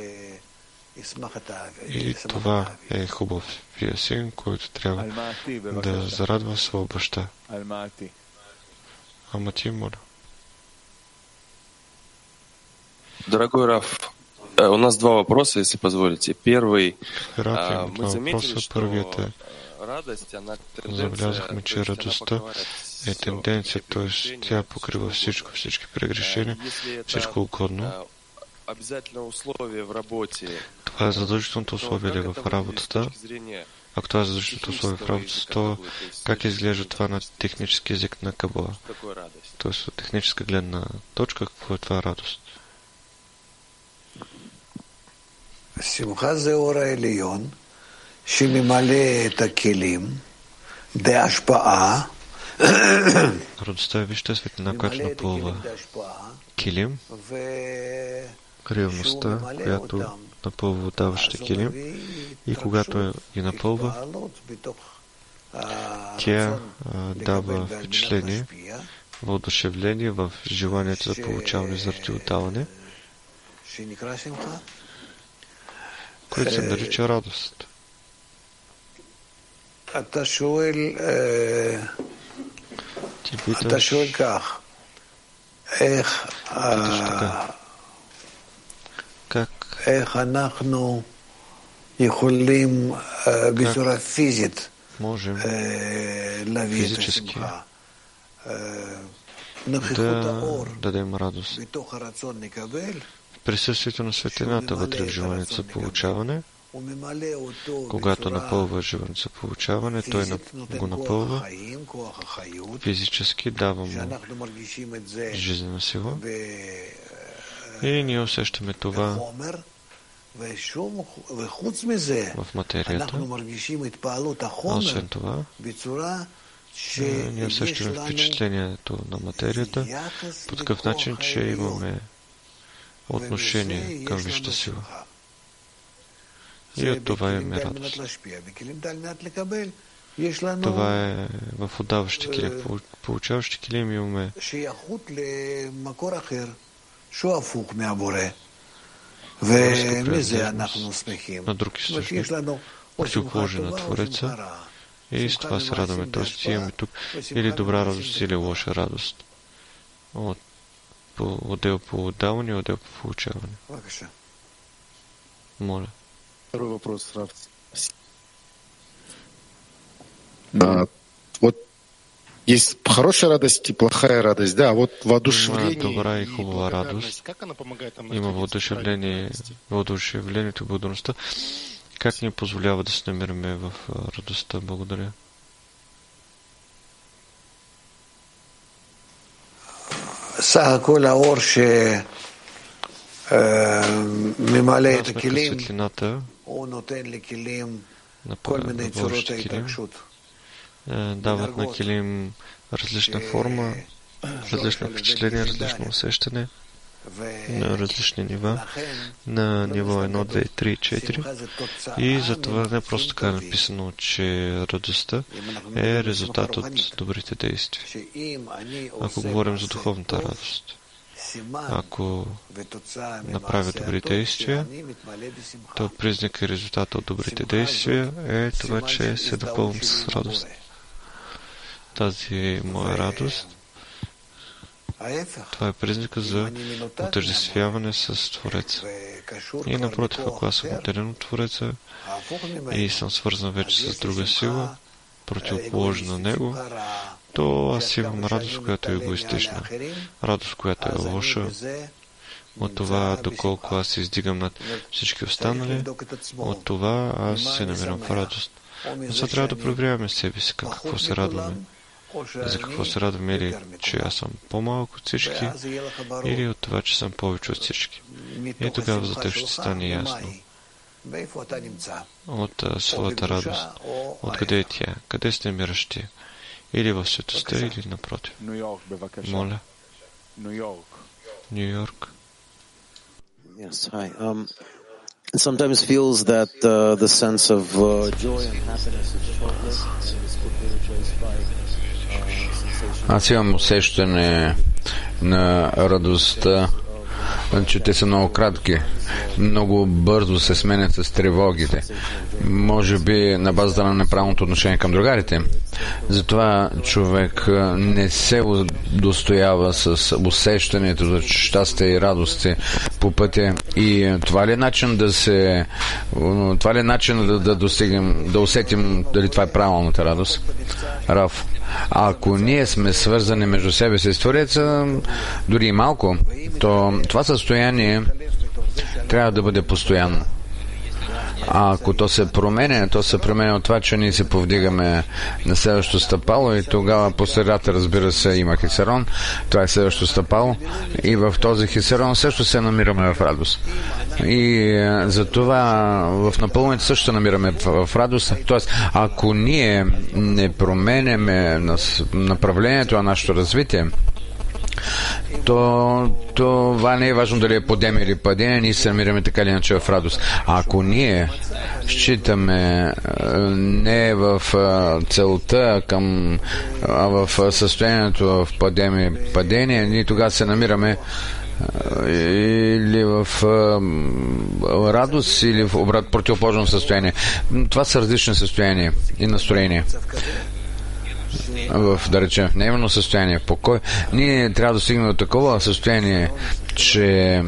И това е хубавия син, който трябва да зарадва своя баща. Ама ти, моля. Дорогой Раф, у нас два вопроса, если позволите. Первый, мы заметили, что радость, она Забелязахме, че радостта е тенденция, т.е. тя покрива всичко, всички прегрешения, всичко угодно. Това е задължителното условие ли в работата? Ако това е задължителното условие в работата, то как изглежда това на технически език на Кабала? Тоест от техническа гледна точка, какво е това радост? שמחה זה אור העליון שממלא את הכלים בהשפעה. Радостта е висша светлина, която напълва килим, ревността, която напълва отдаващия килим, и когато ги напълва, тя дава впечатление, въодушевление в желанието за получаване заради отдаване, което се нарича радост. Ти питаш така. Как можем физически да дадем радост в присъствието на светлината вътре в желанието за получаване? Когато напълва желанието за получаване, той го напълва физически, дава му жизнена сила и ние усещаме това в материята. А освен това, ние усещаме впечатлението на материята по такъв начин, че имаме отношение към висшата сила. И от това имаме радост. Това е в отдаващи килим. В получаващи килим имаме на друг източник, противоположен на Твореца, и с това се радваме. Тоест имаме тук или добра радост, или лоша радост. От отдел по отдаване, отдел по получаване. Моля. Второй вопрос, Раф. А, вот есть хорошая радость и плохая радость, да, а вот воодушевление. Има добра и хубава радост. Има въодушевление, въодушевлението и благодарността. Как ни позволява да се намираме в радостта? Благодаря. סך הכל האור שממלא את הכלים, הוא נותן לכלים כל מיני צורות ההתרגשות. Дават на килим различна форма, различно впечатление, различно усещане на различни нива, на ниво едно, две, три, четири. И затова не просто така е написано, че радостта е резултат от добрите действия. Ако говорим за духовната радост, Ако направя добри действия, то признак и резултат от добрите действия е това, че се допълвам с радост. Тази моя радост, това е признака за отъждествяване с Твореца. И напротив, ако аз съм отделен от Твореца и съм свързан вече с друга сила, противоположна на него, то аз имам радост, която е егоистична. Радост, която е лоша. От това, доколко аз се издигам над всички останали, от това аз се намирам в радост. Затова трябва да проверяваме себе си, какво се радваме. За какво се радваме, или че аз съм по-малък от всички, или от това, че съм повече от всички. И тогава за теб ще стане ясно. От а, своята радост. Откъде е тя? Къде се намираш ти? Или в светостта, или напротив. Моля. Нью Йорк. Yes, hi. Um, it sometimes feels that uh, the sense of uh, joy and happiness is short-lived and is quickly replaced by uh, Аз имам усещане на радостта, че те са много кратки. Много бързо се сменят с тревогите. Може би на базата на неправилното отношение към другарите. Затова човек не се достоява с усещането за щастие и радости по пътя. И това ли е начин да се... Това ли е начин да, да достигнем, да усетим дали това е правилната радост? Раф. А ако ние сме свързани между себе си с Твореца, дори и малко, то това състояние трябва да бъде постоянно. А ако то се променя, то се променя от това, че ние се повдигаме на следващото стъпало и тогава по средата, разбира се, има хисарон. Това е следващото стъпало и в този хисарон също се намираме в радост. И за това в напълнението също се намираме в, в радост. Тоест, ако ние не променяме направлението на нашето развитие, то това не е важно дали е подем или падение, ние се намираме така или иначе в радост. А ако ние считаме не в целта, към, а в състоянието в подем и падение, ние тогава се намираме или в радост, или в обрат противоположно състояние. Това са различни състояния и настроения. В, да речем, наивно състояние, покой. Ние трябва да стигнем до такова състояние, че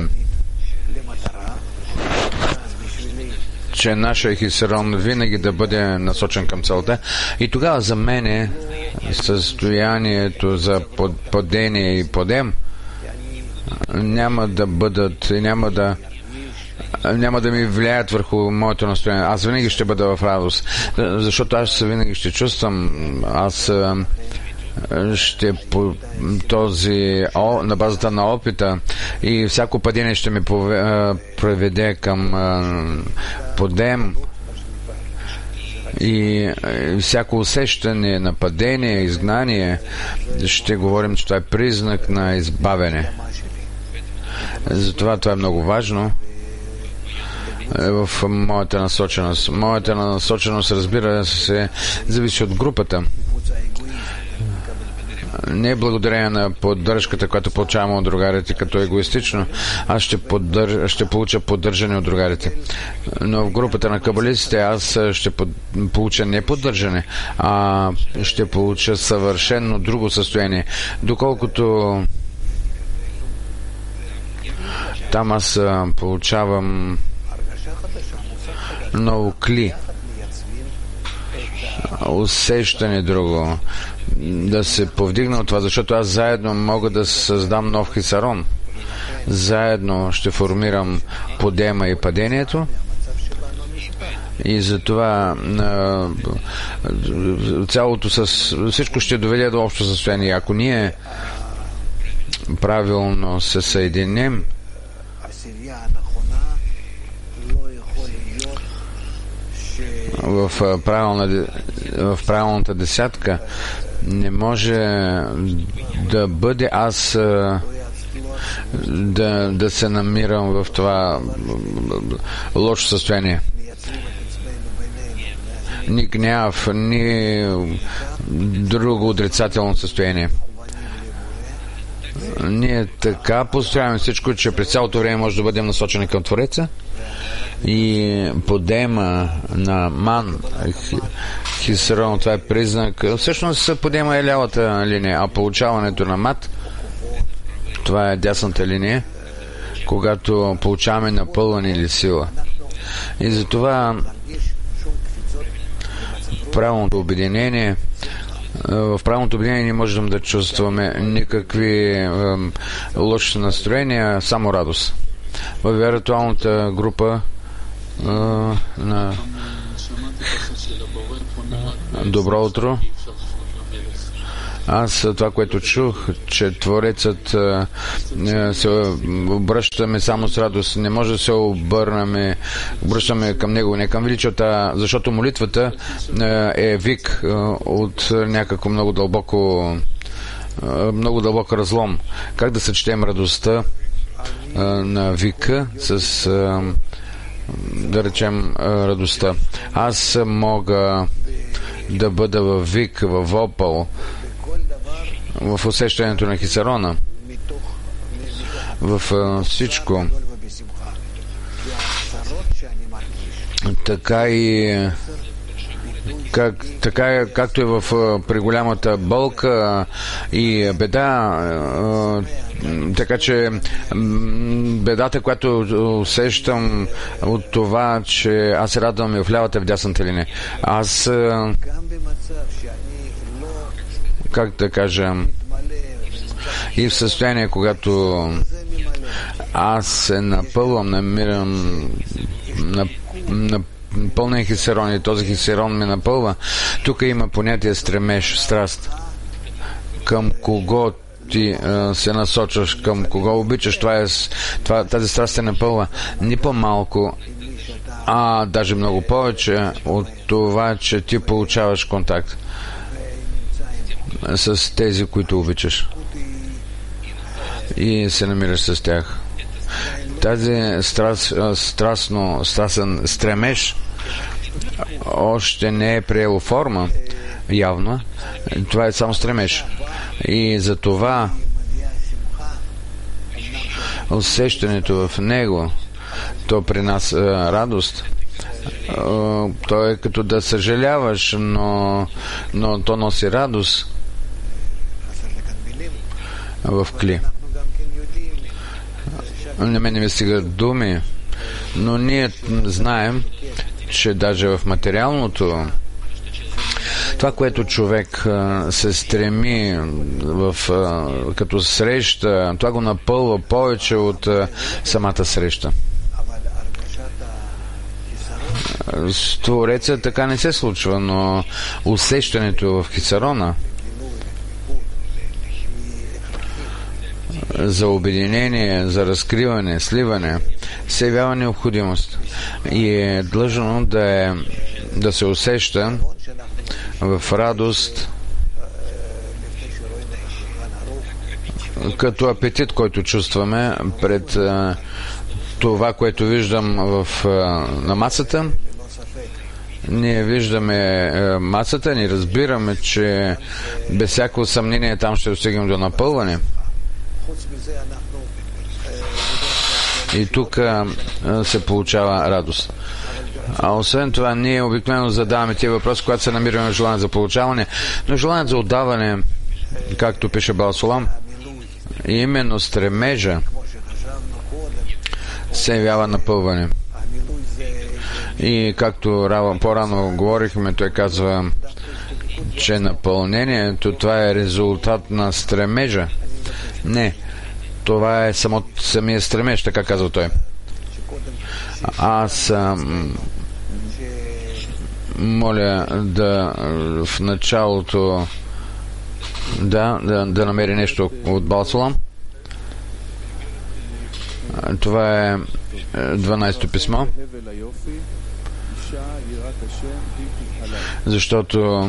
че нашия хисарон винаги да бъде насочен към целта. И тогава за мен състоянието за падение и подем няма да бъдат, няма да няма да ми влияят върху моето настроение. Аз винаги ще бъда в радост, защото аз винаги ще чувствам, аз ще по този, о, на базата на опита и всяко падение ще ме проведе към подем и всяко усещане на падение, изгнание, ще говорим, че това е признак на избавяне. Затова това е много важно в моята насоченост. Моята насоченост, разбира се, зависи от групата. Не е благодарение на поддръжката, която получавам от другарите като егоистично. Аз ще, поддър... ще получа поддържане от другарите. Но в групата на кабалистите аз ще под... получа не поддържане, а ще получа съвършено друго състояние. Доколкото там аз получавам ново кли, усещане друго, да се повдигна от това, защото аз заедно мога да създам нов хисарон. Заедно ще формирам подема и падението и затова цялото с всичко ще доведе до общо състояние. Ако ние правилно се съединим, в, правилна, в правилната десятка, не може да бъде аз да, да се намирам в това лошо състояние. Ни гняв, ни друго отрицателно състояние. Ние така построяваме всичко, че през цялото време може да бъдем насочени към Твореца и подема на ман, хисарон, това е признак. Всъщност подема е лявата линия, а получаването на мат, това е дясната линия, когато получаваме напълване или сила. И затова правилното обединение, в правилното обединение не можем да чувстваме никакви е, лоши настроения, само радост. В виртуалната група е, на Добро утро. Аз това, което чух, че Творецът се обръщаме само с радост, не може да се обърнаме, обръщаме към Него, не към величията, защото молитвата е вик от някакво много дълбоко много дълбок разлом. Как да съчетем радостта на вика с, да речем, радостта? Аз мога да бъда във вик, във вопъл, в усещането на хисарона, в всичко. Така и как, така, както е в при голямата болка и беда, така че бедата, която усещам от това, че аз се радвам и в лявата, в дясната линия. Аз, как да кажа, и в състояние, когато аз се напълвам, намирам на, на пълнен хисерон и този хисерон ме напълва, тук има понятие стремеж, страст. Към кого ти а, се насочваш, към кого обичаш, това е, това, тази страст се напълва ни по-малко, а даже много повече от това, че ти получаваш контакт с тези, които обичаш и се намираш с тях. Тази страст, страстно, страстен стремеж още не е приело форма явно. Това е само стремеж. И за това усещането в него, то при нас е радост. То е като да съжаляваш, но, но то носи радост в кли. На мен не ми стигат думи, но ние знаем, че даже в материалното, това, което човек се стреми в, като среща, това го напълва повече от самата среща. С Твореца така не се случва, но усещането в хисарона за обединение, за разкриване, сливане, се явява необходимост. И е длъжно да, е, да се усеща в радост, като апетит, който чувстваме пред а, това, което виждам в, а, на масата. Ние виждаме а, масата, ни разбираме, че без всяко съмнение там ще достигнем до напълване. И тук а, се получава радост. А освен това, ние обикновено задаваме тези въпроси, когато се намираме в желание за получаване, но желание за отдаване, както пише Баал Сулам, именно стремежа се явява напълване. И както по-рано говорихме, той казва, че напълнението, това е резултат на стремежа. Не, това е само, самия стремеж, така казва той. Аз ам, моля да в началото да, да, да намери нещо от Баал Сулам. Това е дванайсето писмо. Защото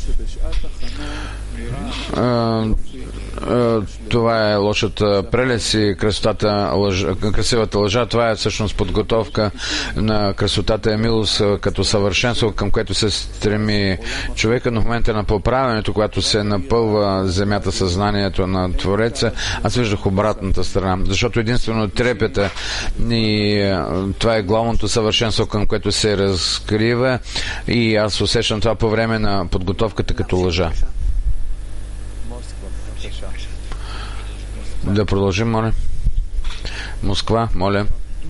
това е лошата прелест и красотата, лъжа, красивата лъжа. Това е всъщност подготовка на красотата и милост като съвършенство, към което се стреми човека, но в момента на поправянето, когато се напълва земята съзнанието на Твореца, аз виждах обратната страна, защото единствено трепета и това е главното съвършенство, към което се разкрива, и аз усещам това по време на подготовката като лъжа. Да продължим, моля. Москва, моля.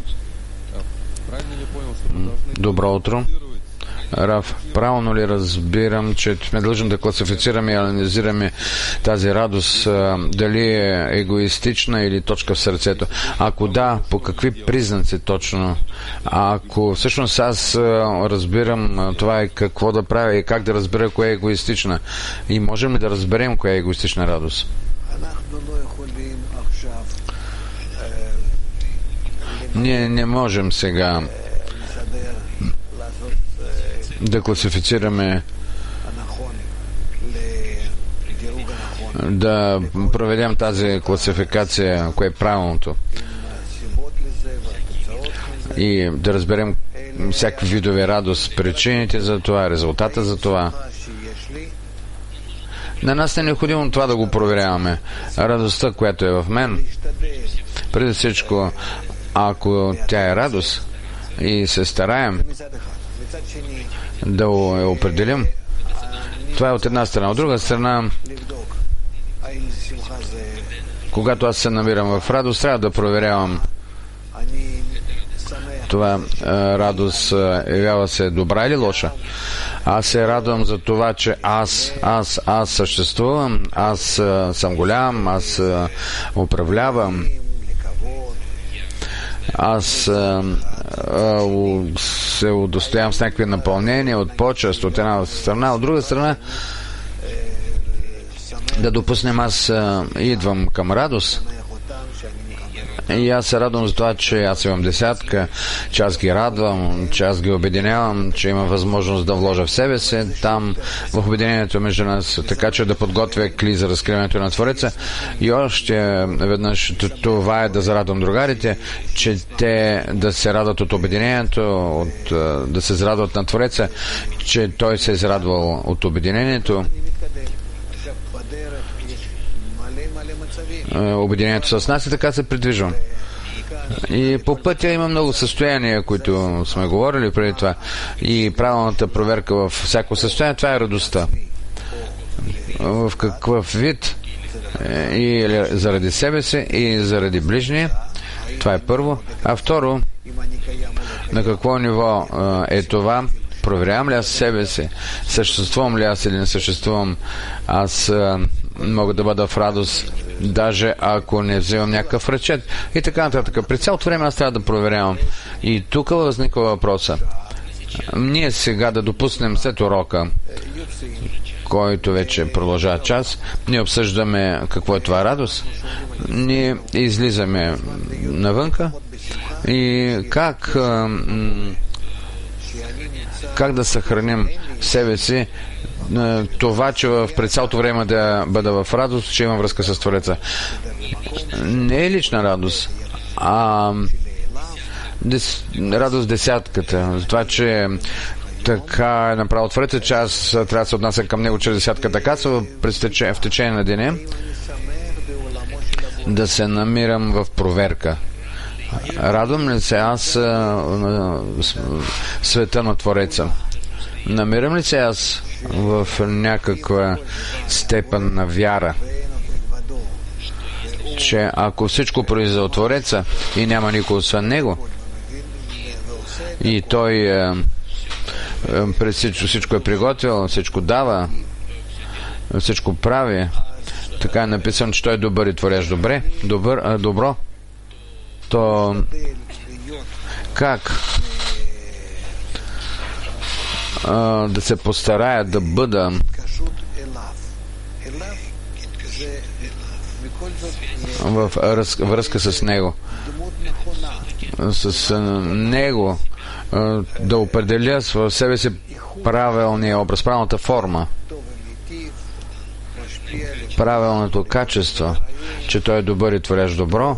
Добро утро. Раф, правилно ли разбирам, че сме длъжни да класифицираме и анализираме тази радост, дали е егоистична или точка в сърцето? Ако да, по какви признаци точно? Ако всъщност аз разбирам това е какво да правя и как да разбера кое е егоистична, и можем ли да разберем кое е егоистична радост? Ние не можем сега да класифицираме, да проведем тази класификация, кое е правилното, и да разберем всякакви видове радост, причините за това, резултата за това. На нас не е необходимо това да го проверяваме. Радостта, която е в мен, преди всичко, ако тя е радост и се стараем да я определим, това е от една страна. От друга страна, когато аз се намирам в радост, трябва да проверявам това радост явява се добра или лоша. Аз се радвам за това, че аз, аз, аз съществувам, аз съм голям, аз управлявам, аз а, а, се удостоявам с някакви напълнения от почест от една страна, от друга страна да допуснем аз а, идвам към радост и аз се радвам за това, че аз имам десятка, че аз ги радвам, че аз ги обединявам, че имам възможност да вложа в себе си там в обединението между нас, така че да подготвя кли за разкриването на Твореца. И още веднъж това е да зарадвам другарите, че те да се радват от обединението, от, да се зарадват на Твореца, че той се е зарадвал от обединението. Обединението с нас и така се придвижвам. И по пътя има много състояния, които сме говорили преди това. И правилната проверка във всяко състояние, това е радостта. В какъв вид, и заради себе си, и заради ближния. Това е първо. А второ, на какво ниво е това? Проверявам ли аз себе си? Съществувам ли аз или не съществувам? Аз мога да бъда в радост, даже ако не вземам някакъв речет. И така нататък. При цялото време аз трябва да проверявам. И тук възниква въпроса. Ние сега да допуснем след урока, който вече продължава час, ние обсъждаме какво е това радост. Ние излизаме навънка и как как да съхраним в себе си това, че в пред цялото време да бъда в радост, че имам връзка с Твореца. Не е лична радост, а дес, радост десятката. За това, че така е направил Твореца, че аз трябва да се отнася към него чрез десятката каса в течение на деня, да се намирам в проверка. Радвам ли се аз на света на Твореца? Намирам ли се аз в някаква степен на вяра, че ако всичко произведе от Твореца и няма никой освен него, и той е, е, пред всичко, всичко е приготвил, всичко дава, всичко прави, така е написано, че той е добър и творящ добре, добър, а, добро, то как а, да се постарая да бъда в връзка с него, с него, да определя в себе си правилния образ, правилната форма, правилното качество, че той е добър и творящ добро.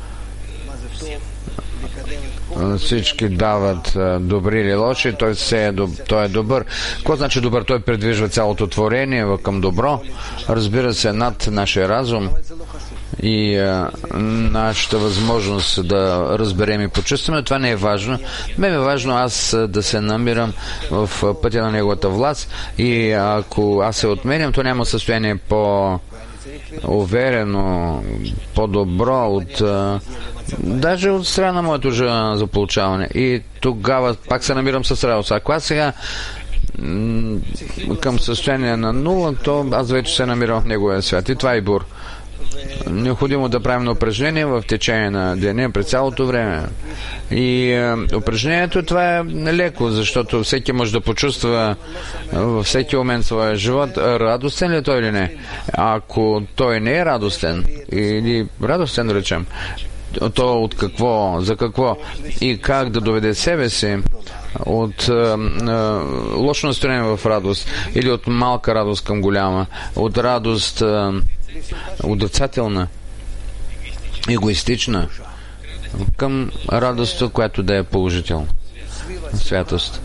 Всички дават добри или лоши, той, се е, той е добър. Какво значи добър? Той предвижда цялото творение към добро, разбира се, над нашия разум и а, нашата възможност да разберем и почувстваме. Това не е важно. Мен е важно аз да се намирам в пътя на неговата власт и ако аз се отменям, то няма състояние по уверено, по-добро от а, даже от страна на моето желание за получаване. И тогава пак се намирам с радост. Ако аз сега м- към състояние на нула, то аз вече се намирам в неговия свят. И това е бур. Необходимо да правим упражнение в течение на деня през цялото време. И е, упражнението това е леко, защото всеки може да почувства във всеки момент своя живот радостен ли е той или не. Ако той не е радостен, или радостен да речем, то от какво, за какво и как да доведе себе си от е, е, лошо настроение в радост или от малка радост към голяма, от радост е, отрицателна, егоистична, към радост, която да е положителна. Святост.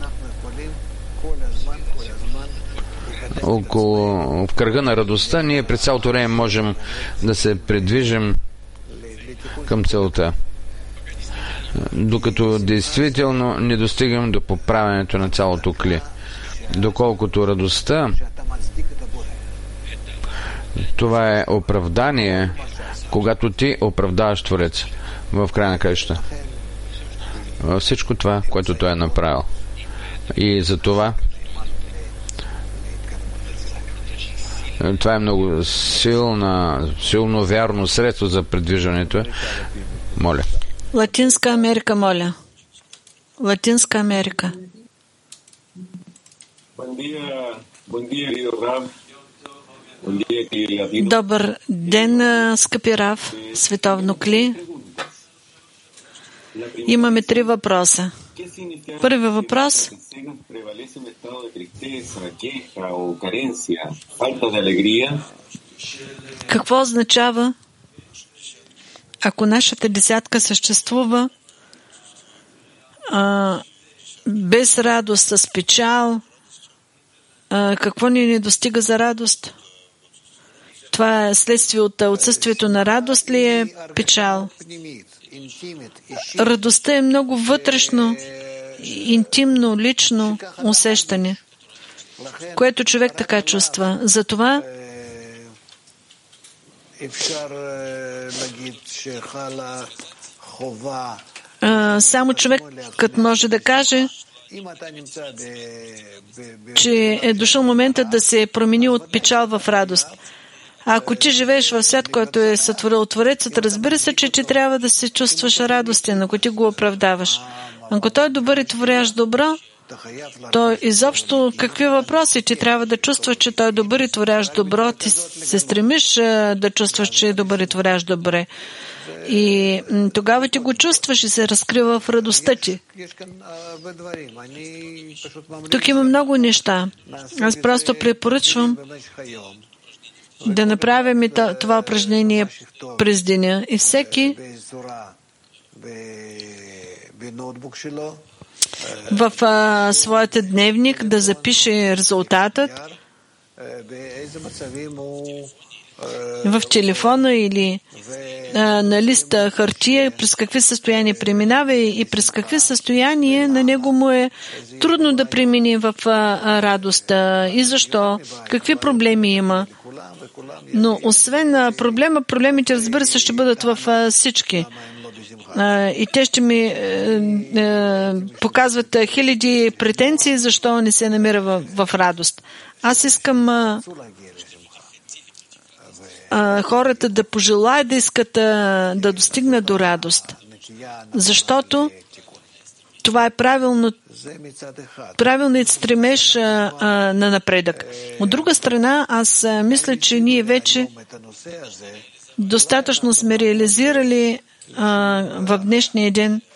Около, в кръга на радостта ние през цялото време можем да се придвижим към целта, докато действително не достигам до поправянето на цялото кли. Доколкото радостта, това е оправдание, когато ти оправдаваш Твореца в края на краищата. Всичко това, което той е направил. И за това това е много силна, силно вярно средство за предвижването. Моля. Латинска Америка, моля. Латинска Америка. Добър ден, скъпи Рав, световно кли. Имаме три въпроса. Първи въпрос. Какво означава, ако нашата десятка съществува а, без радост, с печал, а, какво ни не достига за радост? Това е следствие от отсъствието на радост ли е печал? Радостта е много вътрешно, интимно, лично усещане, което човек така чувства. Затова а, само човекът може да каже, че е дошъл моментът да се промени от печал в радост. А ако ти живееш в свят, който е сътворил Творецът, разбира се, че ти трябва да се чувстваш радостен, ако ти го оправдаваш. Ако той е добър и творящ добро, то изобщо какви въпроси? Ти трябва да чувстваш, че той е добър и творящ добро. Ти се стремиш да чувстваш, че е добър и творящ добре. И тогава ти го чувстваш и се разкрива в радостта ти. Тук има много неща. Аз просто препоръчвам да направим това упражнение през деня. И всеки в а, своята дневник да запише резултатът в телефона или а, на листа хартия, през какви състояния преминава и, и през какви състояния на него му е трудно да премине в а, радостта и защо, какви проблеми има. Но освен проблема, проблемите, разбира се, ще бъдат в всички. И те ще ми е, е, показват хиляди претенции, защо не се намира в, в радост. Аз искам а, а, хората да пожелаят да искат а, да достигнат до радост. Защото това е правилно, правилният стремеж а, а, на напредък. От друга страна, аз а, мисля, че ние вече достатъчно сме реализирали а, в днешния ден